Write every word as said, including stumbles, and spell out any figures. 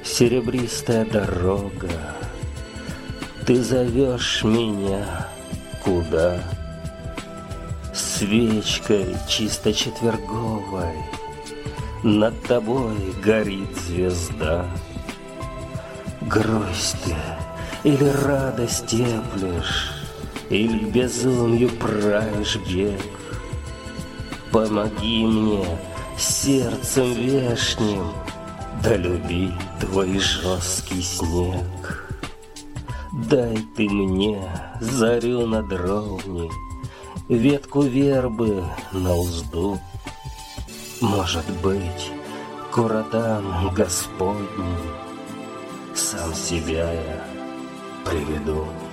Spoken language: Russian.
серебристая дорога, ты зовешь меня куда? Свечкой чисто четверговой над тобой горит звезда. Грусть ты или радость теплишь, или к безумию правишь бег? Помоги мне сердцем вешним долюбить твой жесткий снег. Дай ты мне зарю на дровне, ветку вербы на узду. Может быть, к уродам Господним сам себя я приведу.